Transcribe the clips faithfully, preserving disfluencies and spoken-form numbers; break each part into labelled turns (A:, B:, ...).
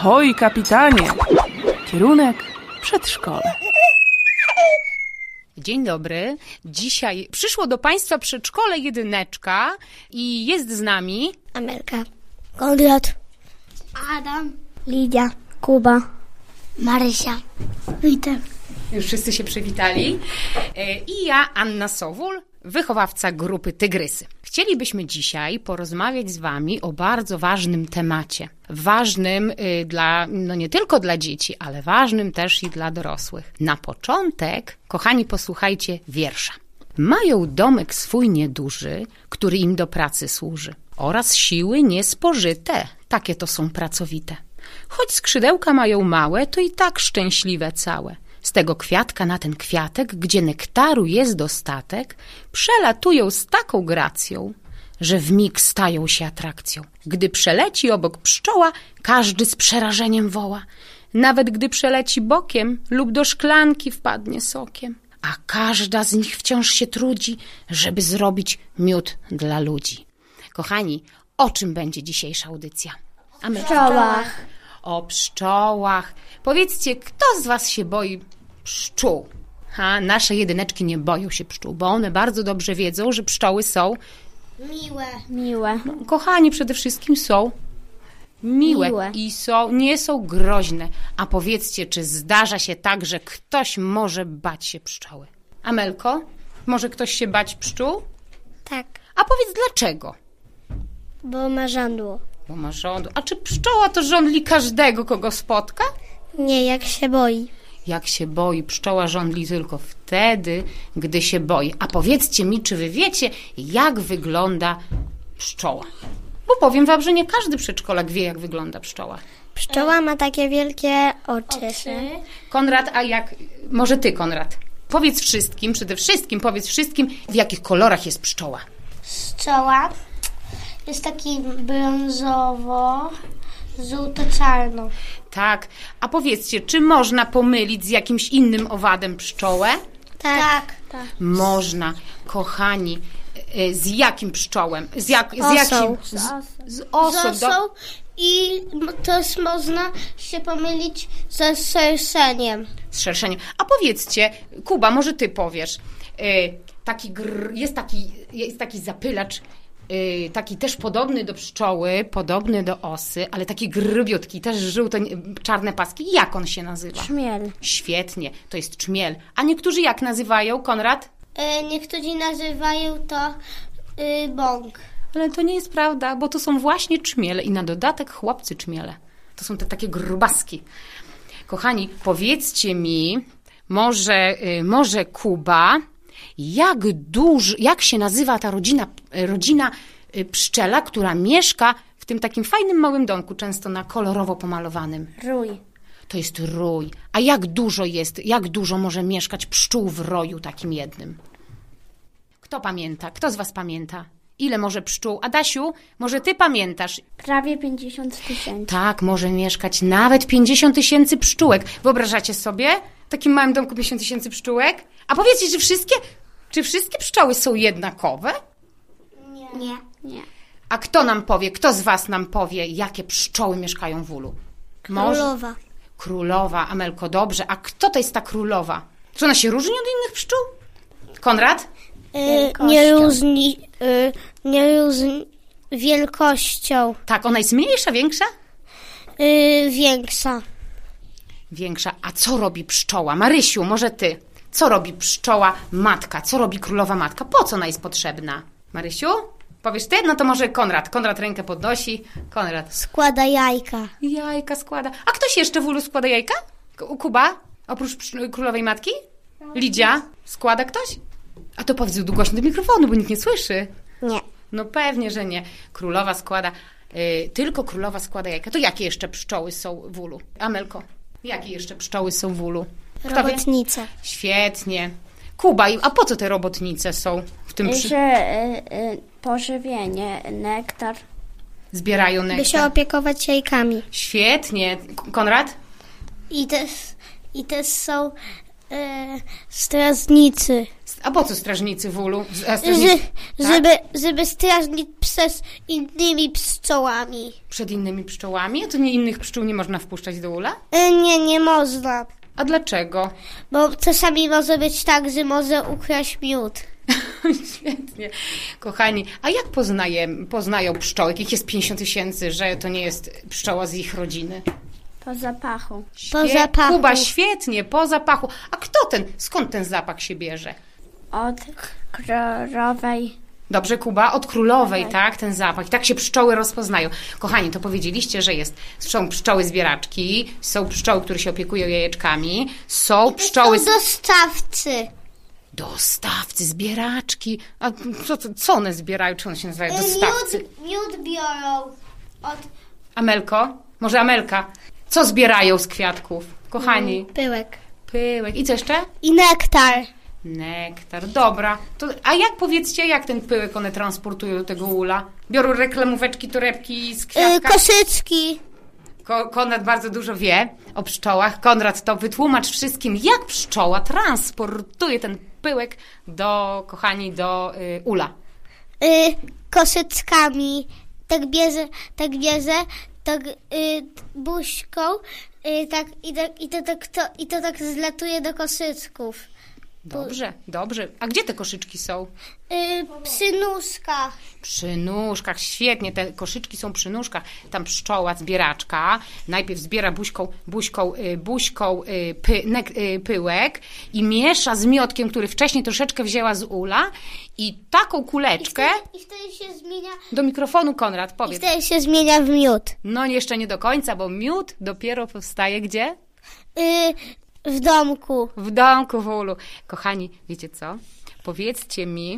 A: Ahoj, kapitanie! Kierunek przedszkole.
B: Dzień dobry. Dzisiaj przyszło do Państwa przedszkole jedyneczka i jest z nami
C: Amelka, Konrad, Adam, Lidia, Kuba, Marysia, Witek.
B: Już wszyscy się przywitali. I ja, Anna Sowul, wychowawca grupy Tygrysy. Chcielibyśmy dzisiaj porozmawiać z Wami o bardzo ważnym temacie. Ważnym y, dla, no nie tylko dla dzieci, ale ważnym też i dla dorosłych. Na początek, kochani, posłuchajcie wiersza. Mają domek swój nieduży, który im do pracy służy. Oraz siły niespożyte, takie to są pracowite. Choć skrzydełka mają małe, to i tak szczęśliwe całe. Z tego kwiatka na ten kwiatek, gdzie nektaru jest dostatek, przelatują z taką gracją, że wmig stają się atrakcją. Gdy przeleci obok pszczoła, każdy z przerażeniem woła. Nawet gdy przeleci bokiem lub do szklanki wpadnie sokiem. A każda z nich wciąż się trudzi, żeby zrobić miód dla ludzi. Kochani, o czym będzie dzisiejsza audycja? A my...
C: Pszczołach.
B: O pszczołach. Powiedzcie, kto z Was się boi pszczół? Ha, nasze jedyneczki nie boją się pszczół, bo one bardzo dobrze wiedzą, że pszczoły są
C: Miłe. Miłe.
B: no, kochani, przede wszystkim są miłe,
C: Miłe.
B: i są, nie są groźne. A powiedzcie, czy zdarza się tak, że ktoś może bać się pszczoły? Amelko, może ktoś się bać pszczół?
C: Tak,
B: A powiedz dlaczego?
C: bo ma żądło.
B: Bo ma żądło. A czy pszczoła to żądli każdego, kogo spotka?
C: Nie, jak się boi.
B: Jak się boi, pszczoła żądli tylko wtedy, gdy się boi. A powiedzcie mi, czy wy wiecie, jak wygląda pszczoła? Bo powiem wam, że nie każdy przedszkolak wie, jak wygląda pszczoła.
C: Pszczoła ma takie wielkie oczy.
B: Konrad, a jak... Może ty, Konrad. Powiedz wszystkim, przede wszystkim powiedz wszystkim, w jakich kolorach jest pszczoła.
C: Pszczoła jest taki brązowo, żółto-czarno.
B: Tak. A powiedzcie, czy można pomylić z jakimś innym owadem pszczołę?
C: Tak. tak.
B: Można. Kochani, y, z jakim pszczołem? Z, jak, z
C: Osą.
B: jakim? Z, z osą.
C: Z
B: Do...
C: osą i też można się pomylić ze szerszeniem.
B: Z szerszeniem. A powiedzcie, Kuba, może ty powiesz. Y, taki gr, jest, taki, jest taki zapylacz, y, taki też podobny do pszczoły, podobny do osy, ale taki grbiutki, też żółto-czarne paski. Jak on się nazywa?
C: Czmiel.
B: Świetnie, to jest czmiel. A niektórzy jak nazywają, Konrad?
C: E, niektórzy nazywają to y, bąk.
B: Ale to nie jest prawda, bo to są właśnie czmiele i na dodatek chłopcy czmiele. To są te takie grubaski. Kochani, powiedzcie mi, może, y, może Kuba, jak duży, jak się nazywa ta rodzina, rodzina y, pszczela, która mieszka w tym takim fajnym małym domku, często na kolorowo pomalowanym?
C: Rój.
B: To jest rój. A jak dużo jest, jak dużo może mieszkać pszczół w roju takim jednym? Kto pamięta? Kto z was pamięta? Ile może pszczół? Adasiu, może ty pamiętasz?
C: Prawie pięćdziesiąt tysięcy.
B: Tak, może mieszkać nawet pięćdziesiąt tysięcy pszczółek. Wyobrażacie sobie? W takim małym domku pięćdziesiąt tysięcy pszczółek? A powiedzcie, czy wszystkie, czy wszystkie pszczoły są jednakowe?
C: Nie. Nie. Nie.
B: A kto nam powie, kto z was nam powie, jakie pszczoły mieszkają w ulu? Może?
C: Królowa.
B: Królowa, Amelko, dobrze. A kto to jest ta królowa? Czy ona się różni od innych pszczół? Konrad?
C: Y, nie różni, y, nie różni wielkością.
B: Tak, ona jest mniejsza, większa?
C: Y, większa.
B: Większa. A co robi pszczoła? Marysiu, może ty. Co robi pszczoła matka? Co robi królowa matka? Po co ona jest potrzebna? Marysiu? Powiesz ty? No to może Konrad. Konrad rękę podnosi. Konrad.
C: Składa jajka.
B: Jajka składa. A ktoś jeszcze w ulu składa jajka? U Kuba? Oprócz psz- królowej matki? Lidia? Składa ktoś? A to powiedz głośno do mikrofonu, bo nikt nie słyszy.
C: Nie.
B: No pewnie, że nie. Królowa składa, yy, tylko królowa składa jajka. To jakie jeszcze pszczoły są w ulu? Amelko, jakie jeszcze pszczoły są w ulu? Kto wie?
C: Robotnice.
B: Świetnie. Kuba, a po co te robotnice są w tym przy...
D: Że y, y, pożywienie, nektar.
B: Zbierają nektar.
C: By się opiekować jajkami.
B: Świetnie. Konrad?
C: I też, i też są E, strażnicy.
B: A po co strażnicy w ulu? Z- a
C: Że,
B: strażnicy, tak?
C: żeby, żeby strażnić przez innymi pszczołami.
B: Przed innymi pszczołami? A to nie innych pszczół nie można wpuszczać do ula?
C: E, nie, nie można.
B: A dlaczego?
C: Bo czasami może być tak, że może ukraść miód.
B: Świetnie. Kochani, a jak poznaje, poznają pszczoły? Jakich jest pięćdziesiąt tysięcy, że to nie jest pszczoła z ich rodziny?
D: Po zapachu.
C: Po
B: Świe-
C: zapachu.
B: Kuba, świetnie, po zapachu. A kto ten, skąd ten zapach się bierze?
D: Od królowej.
B: Dobrze, Kuba, od królowej, tak, ten zapach. I tak się pszczoły rozpoznają. Kochani, to powiedzieliście, że jest, są pszczoły zbieraczki, są pszczoły, które się opiekują jajeczkami, są pszczoły...
C: Są dostawcy.
B: Dostawcy, zbieraczki. A co, co, co one zbierają? Czy one się nazywają dostawcy?
C: Miód, miód biorą od
B: Amelko? Może Amelka? Co zbierają z kwiatków? Kochani,
C: pyłek.
B: pyłek. I co jeszcze?
C: I nektar.
B: Nektar. Dobra. To, a jak powiedzcie, jak ten pyłek one transportują do tego ula? Biorą reklamóweczki, torebki z
C: Y,
B: kwiatka?
C: koszyczki.
B: Ko- Konrad bardzo dużo wie o pszczołach. Konrad, to wytłumacz wszystkim, jak pszczoła transportuje ten pyłek do, kochani, do y, ula.
C: Y, koszyczkami. Tak bierze, tak bierze, tak y, buźką. Y, tak, i, tak, i, to, tak, to, I to tak zlatuje do koszyczków.
B: Dobrze, dobrze. A gdzie te koszyczki są?
C: Y, przy nóżkach.
B: Przy nóżkach, świetnie, te koszyczki są przy nóżkach. Tam pszczoła, zbieraczka, najpierw zbiera buźką, buźką, y, buźką y, py, nek, y, pyłek i miesza z miodkiem, który wcześniej troszeczkę wzięła z ula i taką
C: I
B: kuleczkę
C: wtedy, I wtedy się zmienia.
B: do mikrofonu, Konrad,
C: I
B: powiedz.
C: wtedy się zmienia w miód.
B: No jeszcze nie do końca, bo miód dopiero powstaje gdzie?
C: Y, w domku.
B: W domku, w ulu. Kochani, wiecie co? Powiedzcie mi,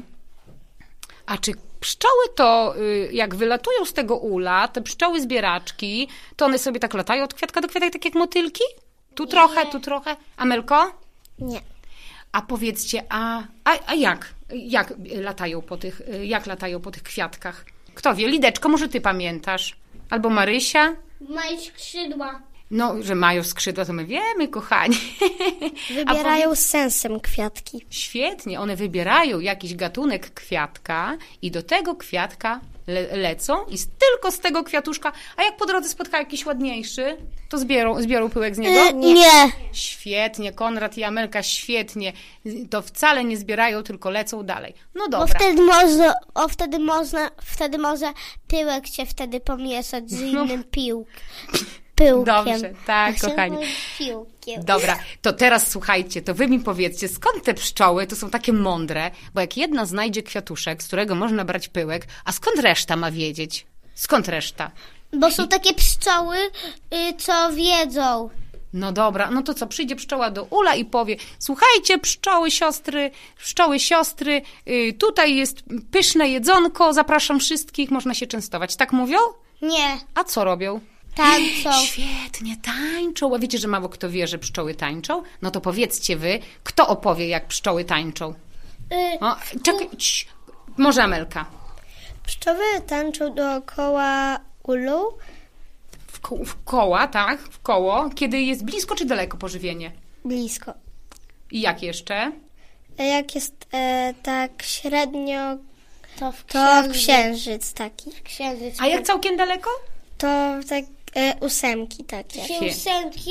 B: a czy pszczoły to, y, jak wylatują z tego ula, te pszczoły zbieraczki, to one sobie tak latają od kwiatka do kwiatka, tak jak motylki? Tu trochę, tu trochę. Amelko?
C: Nie.
B: A powiedzcie, a, a, a jak? Jak latają po tych, y, jak latają po tych kwiatkach? Kto wie? Lideczko, może ty pamiętasz? Albo Marysia?
C: Mają skrzydła.
B: No, że mają skrzydła, to my wiemy, kochani.
C: Wybierają z sensem kwiatki.
B: Świetnie, one wybierają jakiś gatunek kwiatka i do tego kwiatka le- lecą i z, tylko z tego kwiatuszka, a jak po drodze spotkają jakiś ładniejszy, to zbiorą, zbiorą pyłek z niego?
C: Y, nie.
B: Świetnie, Konrad i Amelka, świetnie. To wcale nie zbierają, tylko lecą dalej. No
C: Bo
B: dobra.
C: wtedy można, o wtedy można, wtedy może pyłek się wtedy pomieszać z
B: No.
C: innym piłk, pyłkiem.
B: Dobrze, tak,
C: Jak się
B: kochani.
C: mówi piłkiem.
B: Dobra, to teraz słuchajcie, to wy mi powiedzcie, skąd te pszczoły to są takie mądre, bo jak jedna znajdzie kwiatuszek, z którego można brać pyłek, a skąd reszta ma wiedzieć? Skąd reszta?
C: Bo są takie pszczoły, y, co wiedzą.
B: No dobra, no to co, przyjdzie pszczoła do ula i powie, słuchajcie, pszczoły siostry, pszczoły siostry, yy, tutaj jest pyszne jedzonko, zapraszam wszystkich, można się częstować. Tak mówią?
C: Nie,
B: A co robią?
C: tańczą.
B: Świetnie, tańczą. A wiecie, że mało kto wie, że pszczoły tańczą? No to powiedzcie wy, kto opowie, jak pszczoły tańczą?
C: Y,
B: O, czekaj, cii, może Amelka.
C: Pszczoły tańczą dookoła ulu.
B: W, ko- w koła, tak? W koło. Kiedy jest blisko czy daleko pożywienie?
C: Blisko.
B: I jak jeszcze?
C: Jak jest e, tak średnio, to, to księżyc taki. Księżyc.
B: A jak całkiem daleko?
C: To tak e, ósemki takie.
B: Takie.
C: Ósemki,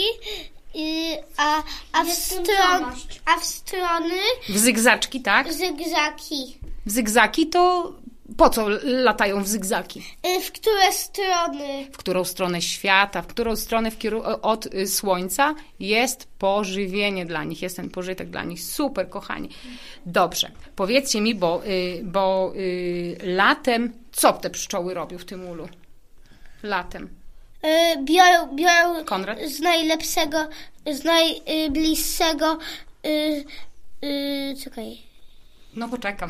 C: y, a, a, w stron, a w strony
B: W zygzaczki, tak?
C: zygzaki.
B: W zygzaki to po co latają w zygzaki?
C: Y, w które strony?
B: W którą stronę świata, w którą stronę w kieru- od y, słońca jest pożywienie dla nich, jest ten pożytek dla nich. Super, kochani. Dobrze, powiedzcie mi, bo, y, bo y, latem, co te pszczoły robią w tym ulu? Latem.
C: Y, biorą, biorą
B: Konrad?
C: z najlepszego, z najbliższego, y, y, czekaj.
B: No poczekam.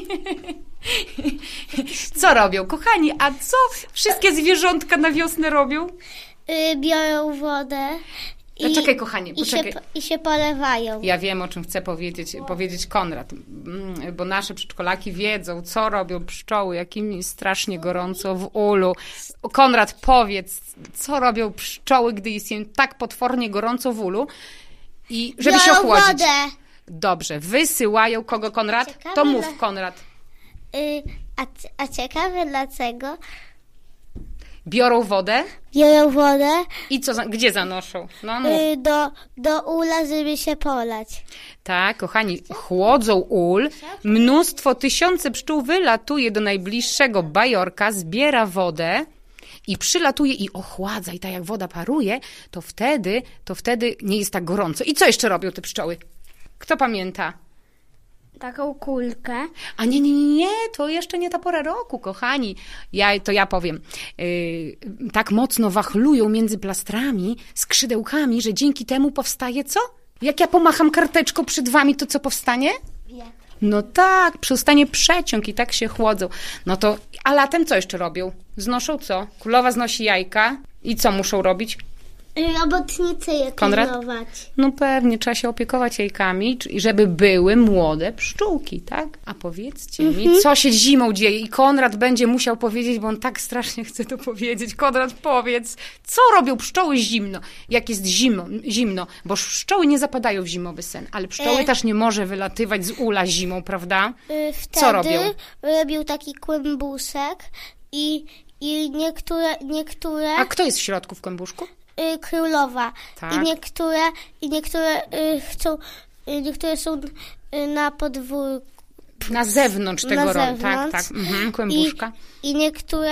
B: Co robią, kochani? A co wszystkie zwierzątka na wiosnę robią?
C: Y, biorą wodę
B: No czekaj, kochanie,
C: i, się,
B: poczekaj.
C: po- i się polewają.
B: Ja wiem, o czym chce powiedzieć, powiedzieć Konrad, Mm, bo nasze przedszkolaki wiedzą, co robią pszczoły, jakimi strasznie gorąco w ulu. Konrad, powiedz, co robią pszczoły, gdy jest im tak potwornie gorąco w ulu? I żeby się
C: Biorą
B: ochłodzić.
C: wodę.
B: Dobrze, wysyłają kogo, Konrad?
C: Ciekawe,
B: To mów,
C: ale-
B: Konrad.
C: Y, a, c- a ciekawe dlaczego?
B: Biorą wodę
C: Biorą wodę
B: i co, za- gdzie zanoszą? No mów.
C: y, do, do ula, żeby się polać.
B: Tak, kochani, chłodzą ul, mnóstwo, tysiące pszczół wylatuje do najbliższego bajorka, zbiera wodę i przylatuje i ochładza. I tak jak woda paruje, to wtedy, to wtedy nie jest tak gorąco. I co jeszcze robią te pszczoły? Kto pamięta?
D: Taką kulkę.
B: A nie, nie, nie, nie, to jeszcze nie ta pora roku, kochani. Ja, to ja powiem. Yy, tak mocno wachlują między plastrami, skrzydełkami, że dzięki temu powstaje co? Jak ja pomacham karteczką przed wami, to co powstanie? No tak, powstanie przeciąg i tak się chłodzą. No to, a latem co jeszcze robią? Znoszą co? Królowa znosi jajka i co muszą robić?
C: Robotnicy je
B: Konrad?
C: pilnować.
B: No pewnie, trzeba się opiekować jajkami, czy- żeby były młode pszczółki, tak? A powiedzcie mi, co się zimą dzieje? I Konrad będzie musiał powiedzieć, bo on tak strasznie chce to powiedzieć. Konrad, powiedz, co robią pszczoły zimno, jak jest zimno, zimno? Bo pszczoły nie zapadają w zimowy sen, ale pszczoły
C: E.
B: też nie może wylatywać z ula zimą, prawda?
C: Y, wtedy
B: Co robią?
C: robił taki kłębusek i, i niektóre, niektóre
B: A kto jest w środku w kłębuszku?
C: y, królowa
B: Tak.
C: i niektóre, i niektóre y, chcą, y, niektóre są y, na podwórku.
B: Na zewnątrz tego
C: Na
B: rodu, tak,
C: zewnątrz.
B: tak, mhm,
C: I,
B: kłębuszka.
C: I niektóre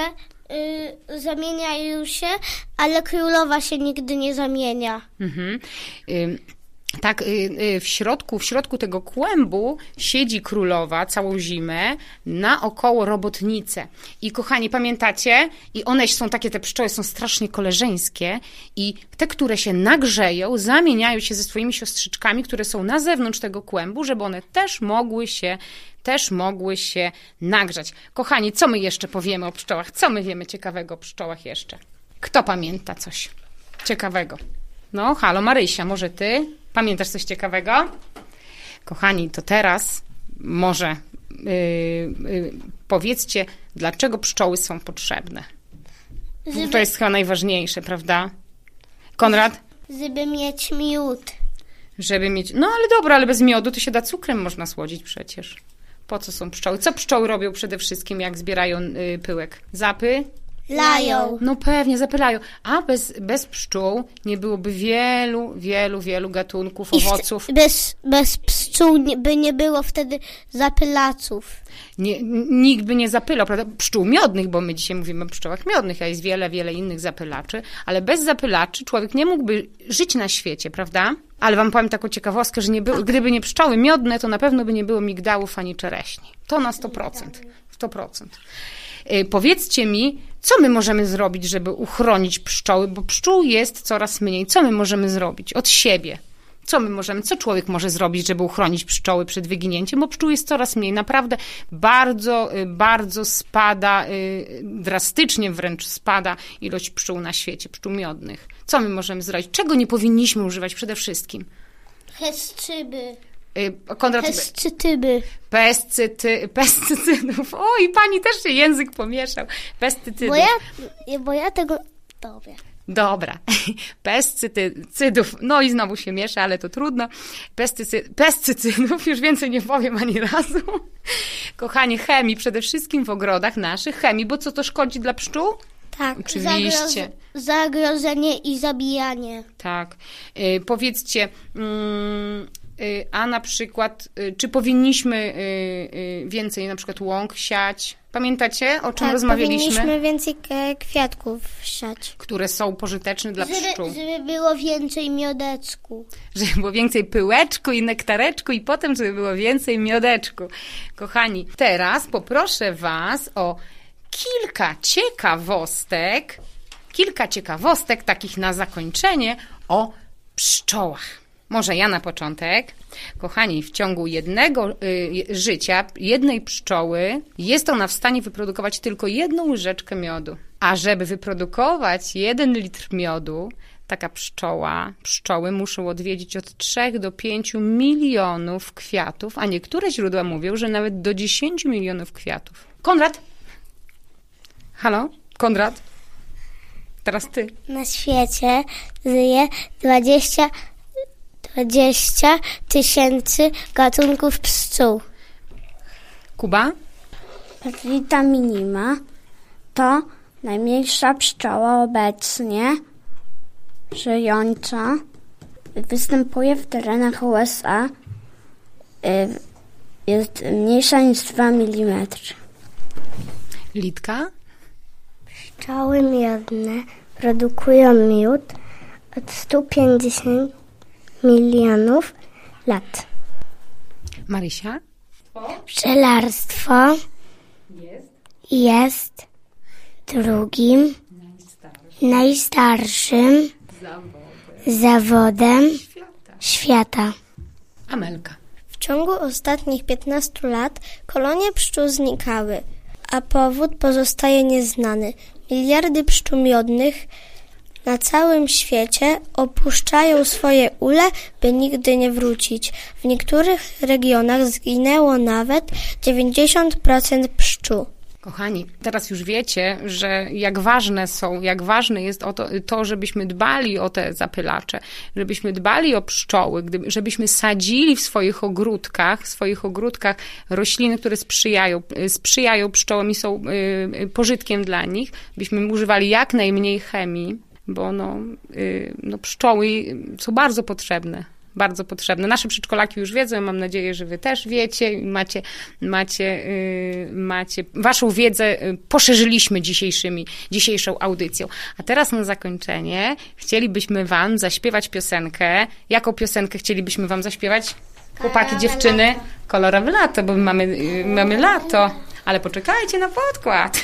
C: y, zamieniają się, ale królowa się nigdy nie zamienia.
B: Mhm. Ym, Tak, y, y, w środku, w środku tego kłębu siedzi królowa całą zimę, naokoło robotnice. I kochani, pamiętacie? I one są takie, te pszczoły są strasznie koleżeńskie i te, które się nagrzeją, zamieniają się ze swoimi siostrzyczkami, które są na zewnątrz tego kłębu, żeby one też mogły się, też mogły się nagrzać. Kochani, co my jeszcze powiemy o pszczołach? Co my wiemy ciekawego o pszczołach jeszcze? Kto pamięta coś ciekawego? No, halo Marysia, może ty? Pamiętasz coś ciekawego? Kochani, to teraz może yy, yy, powiedzcie, dlaczego pszczoły są potrzebne.
C: Żeby,
B: To jest chyba najważniejsze, prawda? Konrad?
C: żeby mieć miód.
B: Żeby mieć... No ale dobra, ale bez miodu to się da cukrem można słodzić przecież. Po co są pszczoły? Co pszczoły robią przede wszystkim, jak zbierają yy, pyłek? Zapy?
C: Lają.
B: No pewnie, zapylają. A bez, bez pszczół nie byłoby wielu, wielu, wielu gatunków
C: I w-
B: owoców.
C: Bez, bez pszczół nie, by nie było wtedy zapylaców.
B: Nie, n- nikt by nie zapylał, prawda? Pszczół miodnych, bo my dzisiaj mówimy o pszczołach miodnych, a jest wiele, wiele innych zapylaczy, ale bez zapylaczy człowiek nie mógłby żyć na świecie, prawda? Ale wam powiem taką ciekawostkę, że nie było, gdyby nie pszczoły miodne, to na pewno by nie było migdałów ani czereśni. To na sto procent. sto procent. Yy, powiedzcie mi, co my możemy zrobić, żeby uchronić pszczoły, bo pszczół jest coraz mniej. Co my możemy zrobić od siebie? Co my możemy, co człowiek może zrobić, żeby uchronić pszczoły przed wyginięciem? Bo pszczół jest coraz mniej. Naprawdę bardzo, y, bardzo spada, y, drastycznie wręcz spada ilość pszczół na świecie, pszczół miodnych. Co my możemy zrobić? Czego nie powinniśmy używać przede wszystkim?
C: Hesczyby.
B: Y, Konrad,
C: Hesczytyby.
B: pescyty, pestycydów. O, i pani też się język pomieszał. Pestycydów.
C: Bo ja, bo ja tego... Dobra.
B: Dobra, pestycydów, no i znowu się miesza, ale to trudno. Pestycy, pestycydów, już więcej nie powiem ani razu. Kochani, chemii, przede wszystkim w ogrodach naszych, chemii, bo co to szkodzi dla pszczół?
C: Tak.
B: Oczywiście.
C: Zagroz- zagrożenie i zabijanie.
B: Tak. Y, powiedzcie, mm, y, a na przykład, y, czy powinniśmy y, y, więcej na przykład łąk siać? Pamiętacie, o czym
C: Tak,
B: rozmawialiśmy?
C: powinniśmy więcej e, kwiatków siać.
B: Które są pożyteczne dla pszczół.
C: Żeby, żeby było więcej miodeczku.
B: Żeby było więcej pyłeczku i nektareczku i potem, żeby było więcej miodeczku. Kochani, teraz poproszę was o kilka ciekawostek, kilka ciekawostek takich na zakończenie o pszczołach. Może ja na początek. Kochani, w ciągu jednego y, życia, jednej pszczoły, jest ona w stanie wyprodukować tylko jedną łyżeczkę miodu. A żeby wyprodukować jeden litr miodu, taka pszczoła, pszczoły muszą odwiedzić od trzech do pięciu milionów kwiatów, a niektóre źródła mówią, że nawet do dziesięciu milionów kwiatów. Konrad? Halo? Konrad? Teraz ty.
C: Na świecie żyje dwadzieścia dwadzieścia tysięcy gatunków pszczół.
B: Kuba?
D: Petrita minima to najmniejsza pszczoła obecnie żyjąca. Występuje w terenach U S A. Jest mniejsza niż dwa milimetry.
B: Litka?
C: Pszczoły miodne produkują miód od stu pięćdziesięciu milionów lat.
B: Marysia?
C: Pszczelarstwo jest drugim najstarszym zawodem świata.
B: Amelka?
C: W ciągu ostatnich piętnastu lat kolonie pszczół znikały, a powód pozostaje nieznany. Miliardy pszczół miodnych na całym świecie opuszczają swoje ule, by nigdy nie wrócić. W niektórych regionach zginęło nawet dziewięćdziesiąt procent pszczół.
B: Kochani, teraz już wiecie, że jak ważne są, jak ważne jest o to, to, żebyśmy dbali o te zapylacze, żebyśmy dbali o pszczoły, gdyby, żebyśmy sadzili w swoich ogródkach, w swoich ogródkach rośliny, które sprzyjają, sprzyjają pszczołom i są y, pożytkiem dla nich, byśmy używali jak najmniej chemii, bo no, y, no pszczoły są bardzo potrzebne. Bardzo potrzebne. Nasze przedszkolaki już wiedzą, mam nadzieję, że wy też wiecie i macie, macie, yy, macie, waszą wiedzę poszerzyliśmy dzisiejszymi, dzisiejszą audycją. A teraz na zakończenie chcielibyśmy wam zaśpiewać piosenkę. Jaką piosenkę chcielibyśmy wam zaśpiewać? Chłopaki, kolorowe dziewczyny? Lato. Kolorowe lato, bo mamy, yy, mamy lato. Ale poczekajcie na podkład.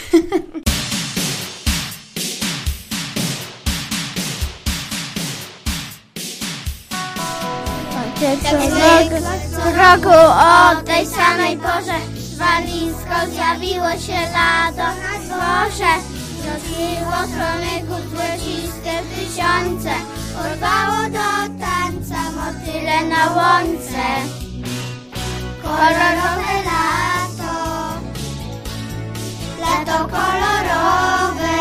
C: Co roku o tej samej porze walizko zjawiło się lato na dworze. Rozbiło stromyków złociste tysiące, porwało do tańca motyle na łące. Kolorowe lato, lato kolorowe,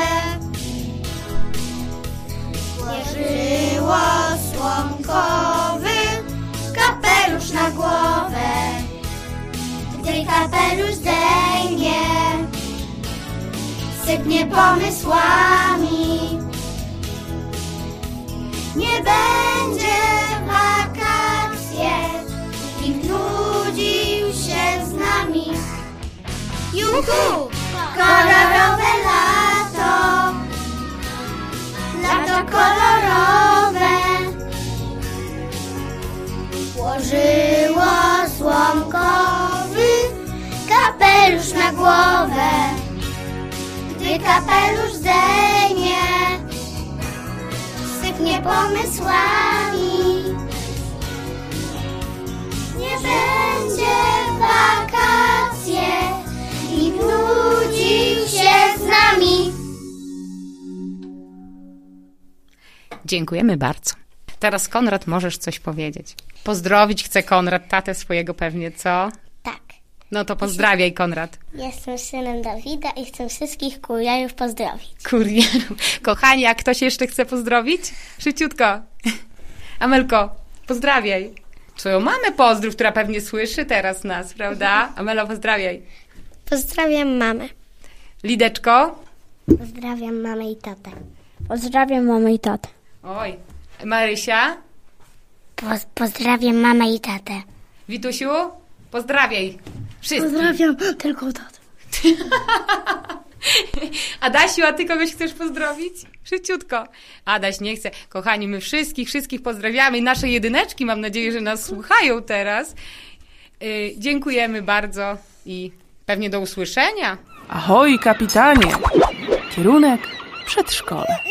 C: włożyło słomkowy kapelusz na głowę. Gdy kapelusz zdejmie, sypnie pomysłami. Nie będzie wakacje, nikt nudził się z nami. Juhu! Kolorowe lato, lato kolorowe, włożyło słomkowy kapelusz na głowę. Gdy kapelusz zdejmie, sypnie pomysłami. Nie będzie wakacje, nikt nudził się z nami.
B: Dziękujemy bardzo. Teraz Konrad, możesz coś powiedzieć. Pozdrowić chce Konrad tatę swojego pewnie, co?
C: Tak.
B: No to pozdrawiaj, Konrad.
C: Jestem synem Dawida i chcę wszystkich kurierów pozdrowić.
B: Kurierów. Kochani, a ktoś jeszcze chce pozdrowić? Szybciutko. Amelko, pozdrawiaj. Twoją mamę pozdrów, która pewnie słyszy teraz nas, prawda? Amelo, pozdrawiaj.
C: Pozdrawiam mamę.
B: Lideczko?
C: Pozdrawiam mamę i tatę.
D: Pozdrawiam mamę i tatę.
B: Oj. Marysia?
C: Poz- pozdrawiam mamę i tatę.
B: Witusiu? Pozdrawiaj. Wszystkich.
D: Pozdrawiam tylko tatę.
B: Adasiu, a ty kogoś chcesz pozdrowić? Szybciutko. Adaś nie chce. Kochani, my wszystkich, wszystkich pozdrawiamy. Nasze jedyneczki, mam nadzieję, że nas słuchają teraz. Yy, dziękujemy bardzo i pewnie do usłyszenia.
A: Ahoj, kapitanie! Kierunek przedszkole.